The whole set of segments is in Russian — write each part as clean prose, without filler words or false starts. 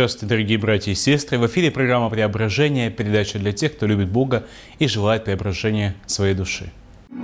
Здравствуйте, дорогие братья и сестры! В эфире программа «Преображение», передача для тех, кто любит Бога и желает преображения своей души.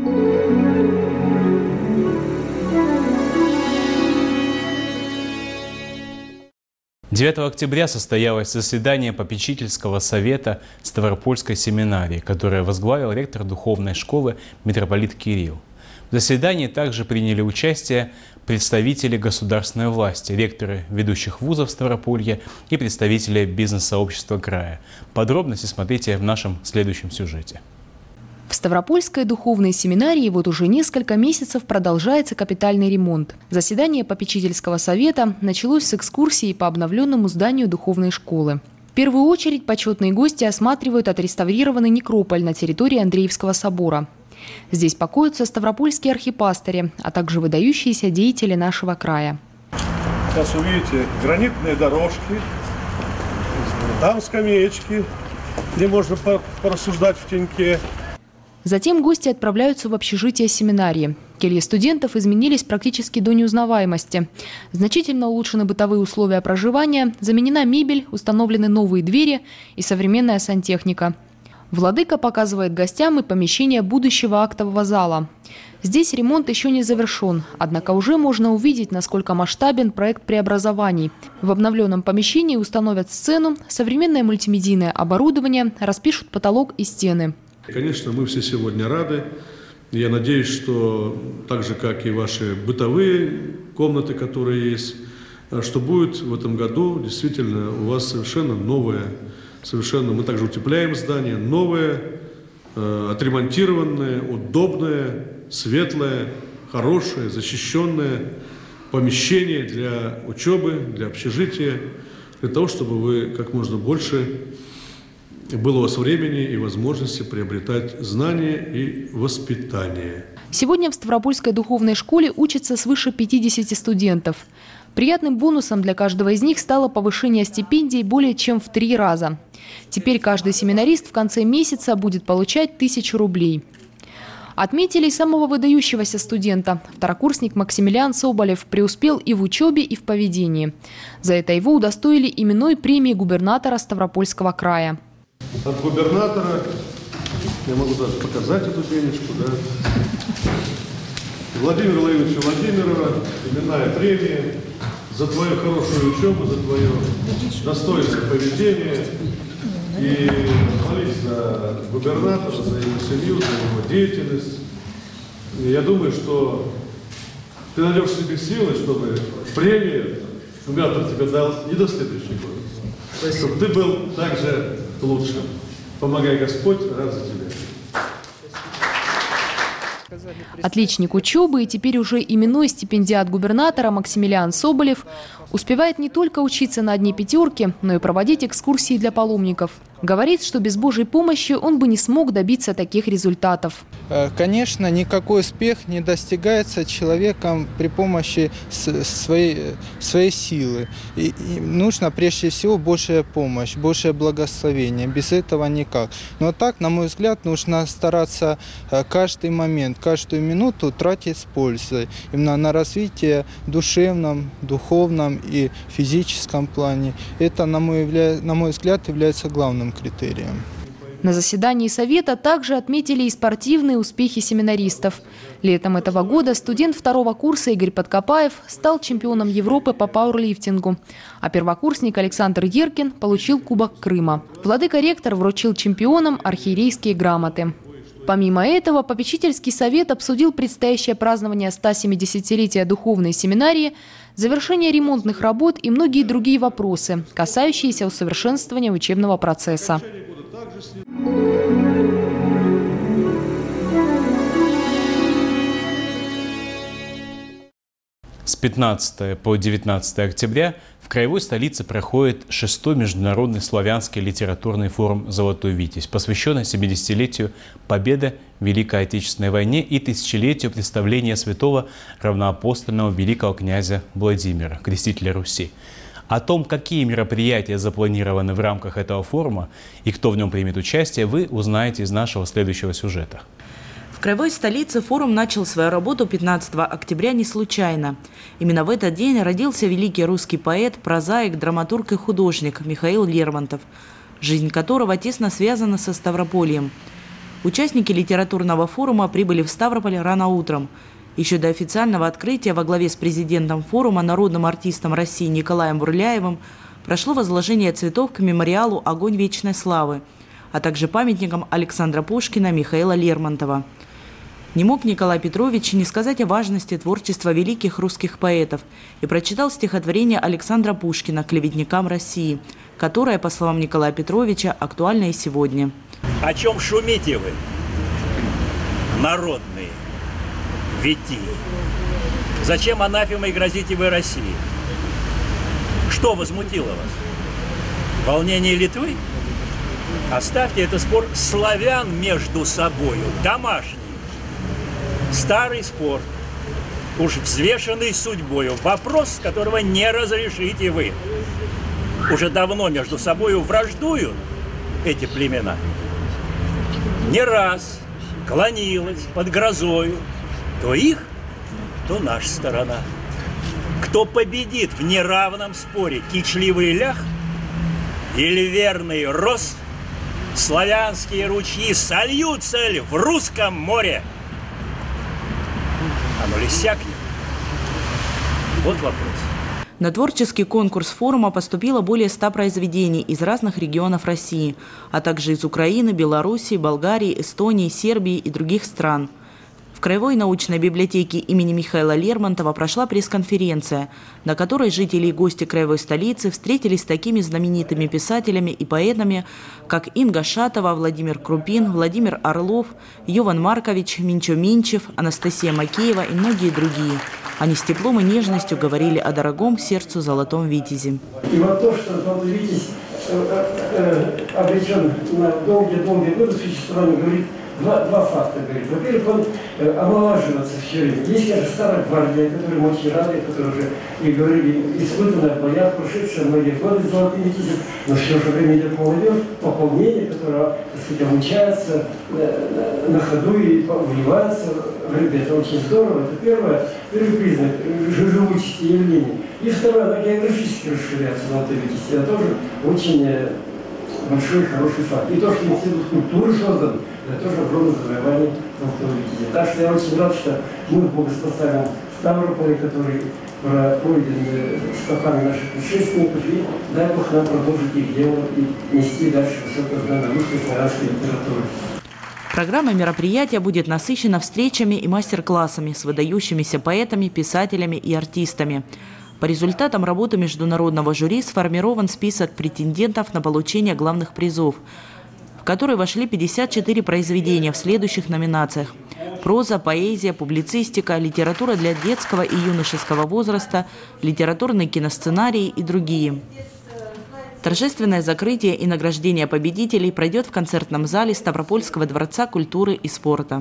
«9 октября состоялось заседание попечительского совета Ставропольской семинарии, которое возглавил ректор духовной школы митрополит Кирилл. В заседании также приняли участие представители государственной власти, ректоры ведущих вузов Ставрополья и представители бизнес-сообщества края. Подробности смотрите в нашем следующем сюжете. В Ставропольской духовной семинарии вот уже несколько месяцев продолжается капитальный ремонт. Заседание попечительского совета началось с экскурсии по обновленному зданию духовной школы. В первую очередь почетные гости осматривают отреставрированный некрополь на территории Андреевского собора. Здесь покоятся ставропольские архипастыри, а также выдающиеся деятели нашего края. Сейчас увидите гранитные дорожки, там скамеечки, где можно порассуждать в теньке. Затем гости отправляются в общежитие семинарии. Кельи студентов изменились практически до неузнаваемости. Значительно улучшены бытовые условия проживания, заменена мебель, установлены новые двери и современная сантехника. Владыка показывает гостям и помещение будущего актового зала. Здесь ремонт еще не завершен, однако уже можно увидеть, насколько масштабен проект преобразований. В обновленном помещении установят сцену, современное мультимедийное оборудование, распишут потолок и стены. Конечно, мы все сегодня рады. Я надеюсь, что так же, как и ваши бытовые комнаты, которые есть, что будет в этом году действительно у вас совершенно новое. Мы также утепляем здание, новое, отремонтированное, удобное, светлое, хорошее, защищенное помещение для учебы, для общежития, для того, чтобы вы как можно больше было у вас времени и возможности приобретать знания и воспитание. Сегодня в Ставропольской духовной школе учатся свыше 50 студентов. Приятным бонусом для каждого из них стало повышение стипендий более чем в 3 раза. Теперь каждый семинарист в конце месяца будет получать 1000 рублей. Отметили и самого выдающегося студента. Второкурсник Максимилиан Соболев преуспел и в учебе, и в поведении. За это его удостоили именной премии губернатора Ставропольского края. От губернатора, я могу даже показать эту пенечку, да? Владимира Владимировича Владимирова, именная премия за твою хорошую учебу, за твое достойное поведение. И молись за губернатора, за его семью, за его деятельность. И я думаю, что ты найдешь в себе силы, чтобы премию губернатор тебе дал не до следующего года. Чтобы ты был также лучшим. Помогай Господь, рад за тебя. Отличник учебы и теперь уже именной стипендиат губернатора Максимилиан Соболев успевает не только учиться на одни 5, но и проводить экскурсии для паломников. Говорит, что без Божьей помощи он бы не смог добиться таких результатов. Конечно, никакой успех не достигается человеком при помощи своей силы. И нужно прежде всего Божья помощь, Божье благословение. Без этого никак. Но так, на мой взгляд, нужно стараться каждый момент, каждую минуту тратить с пользой. Именно на развитие душевном, духовном и физическом плане. Это, на мой взгляд, является главным критерием. На заседании совета также отметили и спортивные успехи семинаристов. Летом этого года студент 2-го курса Игорь Подкопаев стал чемпионом Европы по пауэрлифтингу, а первокурсник Александр Еркин получил Кубок Крыма. Владыка-ректор вручил чемпионам архиерейские грамоты. Помимо этого, попечительский совет обсудил предстоящее празднование 170-летия духовной семинарии, завершение ремонтных работ и многие другие вопросы, касающиеся усовершенствования учебного процесса. С 15 по 19 октября в краевой столице проходит 6-й международный славянский литературный форум «Золотой Витязь», посвященный 70-летию победы в Великой Отечественной войне и тысячелетию представления святого равноапостольного великого князя Владимира, крестителя Руси. О том, какие мероприятия запланированы в рамках этого форума и кто в нем примет участие, вы узнаете из нашего следующего сюжета. В краевой столице форум начал свою работу 15 октября не случайно. Именно в этот день родился великий русский поэт, прозаик, драматург и художник Михаил Лермонтов, жизнь которого тесно связана со Ставропольем. Участники литературного форума прибыли в Ставрополь рано утром. Еще до официального открытия во главе с президентом форума, народным артистом России Николаем Бурляевым, прошло возложение цветов к мемориалу «Огонь вечной славы», а также памятникам Александра Пушкина, Михаила Лермонтова. Не мог Николай Петрович не сказать о важности творчества великих русских поэтов и прочитал стихотворение Александра Пушкина «Клеветникам России», которое, по словам Николая Петровича, актуально и сегодня. О чем шумите вы, народные витии? Зачем анафемой грозите вы России? Что возмутило вас? Волнение Литвы? Оставьте этот спор славян между собою, домашний. Старый спор, уж взвешенный судьбою, вопрос, которого не разрешите вы. Уже давно между собою враждуют эти племена. Не раз клонилась под грозою то их, то наша сторона. Кто победит в неравном споре, кичливый лях или верный рос, славянские ручьи сольются ли в русском море? Оно ли сякнет? Вот вопрос. На творческий конкурс форума поступило более 100 произведений из разных регионов России, а также из Украины, Белоруссии, Болгарии, Эстонии, Сербии и других стран. В Краевой научной библиотеке имени Михаила Лермонтова прошла пресс-конференция, на которой жители и гости краевой столицы встретились с такими знаменитыми писателями и поэтами, как Инга Шатова, Владимир Крупин, Владимир Орлов, Йован Маркович, Минчо Минчев, Анастасия Макеева и многие другие. Они с теплом и нежностью говорили о дорогом сердцу золотом витязе. И вот то, что золотой витязь обречен на долгие годы существования, говорит, Два факта, говорит. Во-первых, он омолаживается все время. Есть, конечно, старая гвардия, которой мы очень рады, которые уже, и говорили, испытанная в боях, прошедшая многие годы с золотым витязем, но все же время идет молодежь, пополнение, которое, так сказать, обучается на ходу и вливается. Говорит, это очень здорово. Это первый признак живучести явления. И второе, она географически расширяется, золотой витязь. Это тоже очень большой хороший факт. И то, что институт культуры создан, это тоже огромное завоевание золотого витязя. Так что я очень рад, что мы в богоспасаемом Ставрополе, который пройден стопами наших предшественников, и дай Бог нам продолжить их дело и нести дальше высокое знание русской славянской литературы. Программа мероприятия будет насыщена встречами и мастер-классами с выдающимися поэтами, писателями и артистами. По результатам работы международного жюри сформирован список претендентов на получение главных призов, в который вошли 54 произведения в следующих номинациях: проза, поэзия, публицистика, литература для детского и юношеского возраста, литературный киносценарий и другие. Торжественное закрытие и награждение победителей пройдет в концертном зале Ставропольского дворца культуры и спорта.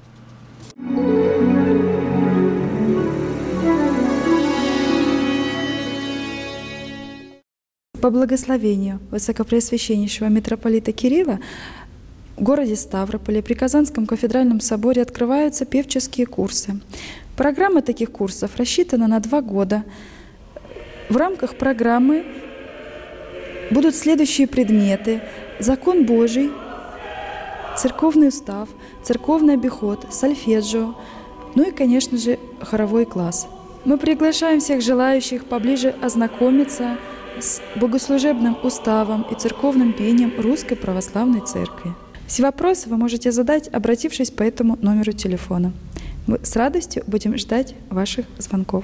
По благословению Высокопреосвященнейшего митрополита Кирилла в городе Ставрополе при Казанском кафедральном соборе открываются певческие курсы. Программа таких курсов рассчитана на 2 года. В рамках программы будут следующие предметы: закон Божий, церковный устав, церковный обиход, сольфеджио, ну и, конечно же, хоровой класс. Мы приглашаем всех желающих поближе ознакомиться с богослужебным уставом и церковным пением Русской Православной Церкви. Все вопросы вы можете задать, обратившись по этому номеру телефона. Мы с радостью будем ждать ваших звонков.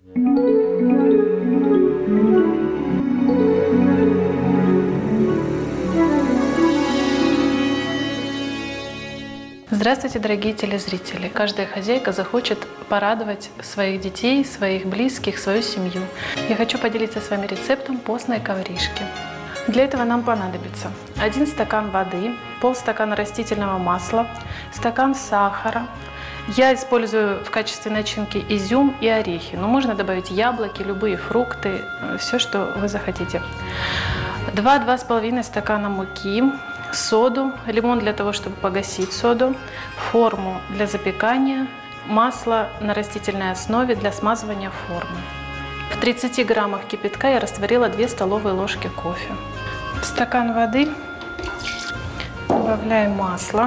Здравствуйте, дорогие телезрители! Каждая хозяйка захочет порадовать своих детей, своих близких, свою семью. Я хочу поделиться с вами рецептом постной ковришки. Для этого нам понадобится 1 стакан воды, полстакана растительного масла, стакан сахара. Я использую в качестве начинки изюм и орехи, но можно добавить яблоки, любые фрукты, все, что вы захотите. 2–2,5 стакана муки, соду, лимон для того, чтобы погасить соду, форму для запекания, масло на растительной основе для смазывания формы. В 30 граммах кипятка я растворила 2 столовые ложки кофе. В стакан воды добавляем масло,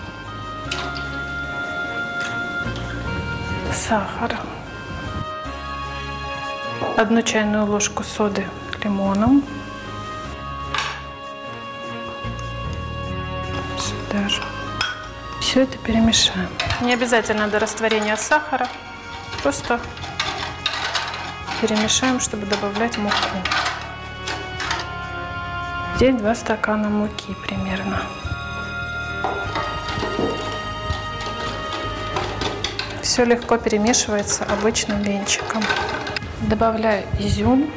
сахар, 1 чайную ложку соды лимоном, сюда же. Все это перемешаем. Не обязательно до растворения сахара, просто перемешаем, чтобы добавлять муку. Здесь 2 стакана муки примерно. Все легко перемешивается обычным венчиком. Добавляю изюм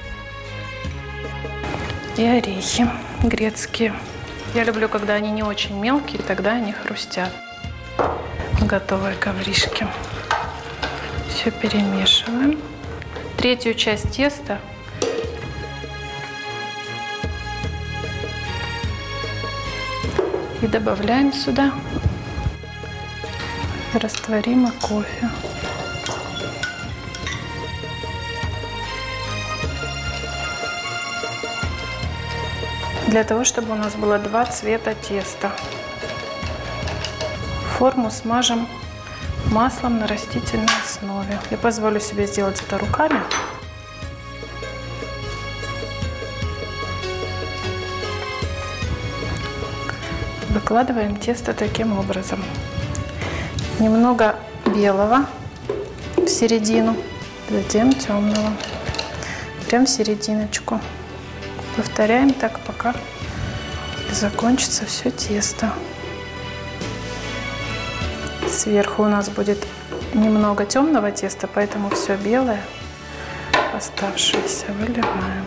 и орехи грецкие. Я люблю, когда они не очень мелкие, тогда они хрустят. Готовые ковришки. Все перемешиваем. 1/3 часть теста и добавляем сюда растворимый кофе. Для того, чтобы у нас было 2 цвета теста. Форму смажем маслом на растительной основе. Я позволю себе сделать это руками. Выкладываем тесто таким образом. Немного белого в середину, затем темного. Прям в серединочку. Повторяем так, пока закончится все тесто. Сверху у нас будет немного темного теста, поэтому все белое оставшееся выливаем.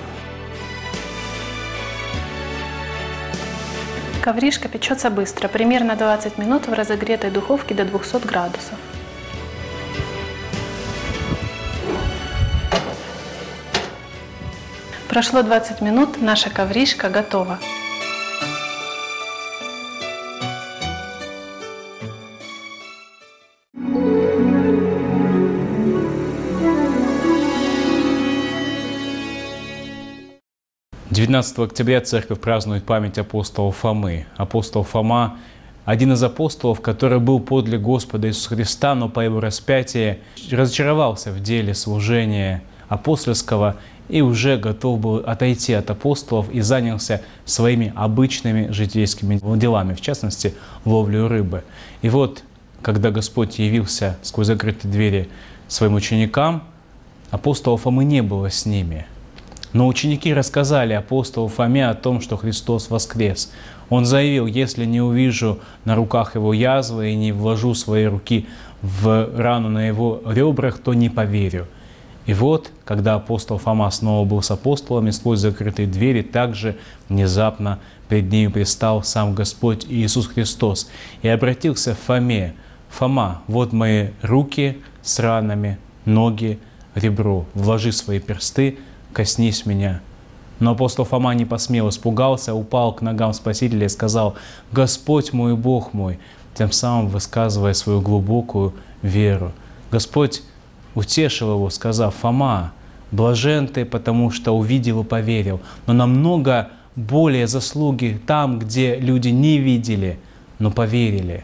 Ковришка печется быстро, примерно 20 минут в разогретой духовке до 200 градусов. Прошло 20 минут, наша ковришка готова. «19 октября церковь празднует память апостола Фомы. Апостол Фома – один из апостолов, который был подле Господа Иисуса Христа, но по его распятии разочаровался в деле служения апостольского и уже готов был отойти от апостолов и занялся своими обычными житейскими делами, в частности, ловлей рыбы. И вот, когда Господь явился сквозь закрытые двери своим ученикам, апостола Фомы не было с ними. Но ученики рассказали апостолу Фоме о том, что Христос воскрес. Он заявил: «Если не увижу на руках его язвы и не вложу свои руки в рану на его ребрах, то не поверю». И вот, когда апостол Фома снова был с апостолами, сквозь закрытые двери также внезапно перед ними предстал сам Господь Иисус Христос и обратился к Фоме: «Фома, вот мои руки с ранами, ноги, ребро, вложи свои персты, коснись меня». Но апостол Фома не посмел, испугался, упал к ногам Спасителя и сказал: «Господь мой, Бог мой», тем самым высказывая свою глубокую веру. Господь утешил его, сказав: «Фома, блажен ты, потому что увидел и поверил, но намного более заслуги там, где люди не видели, но поверили».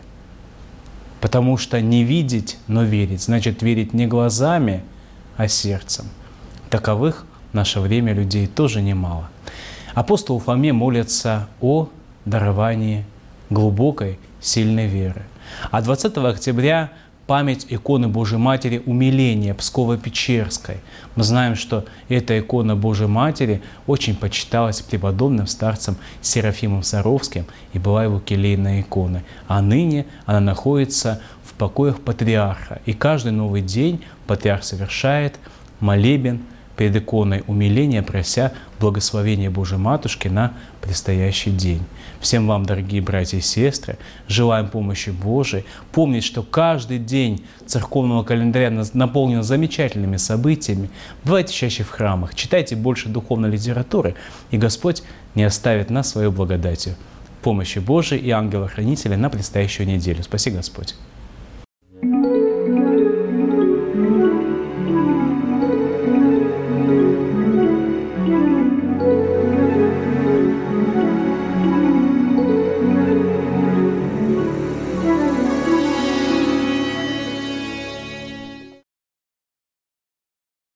Потому что не видеть, но верить, значит верить не глазами, а сердцем. Таковых в наше время людей тоже немало. Апостолу Фоме молятся о даровании глубокой, сильной веры. А 20 октября память иконы Божией Матери Умиления Псково-Печерской. Мы знаем, что эта икона Божией Матери очень почиталась преподобным старцем Серафимом Саровским и была его келейной иконой. А ныне она находится в покоях патриарха. И каждый новый день патриарх совершает молебен перед иконой умиления, прося благословения Божией Матушки на предстоящий день. Всем вам, дорогие братья и сестры, желаем помощи Божией. Помнить, что каждый день церковного календаря наполнен замечательными событиями. Бывайте чаще в храмах, читайте больше духовной литературы, и Господь не оставит нас своей благодатью. помощи Божией и ангела-хранителя на предстоящую неделю. Спаси Господь!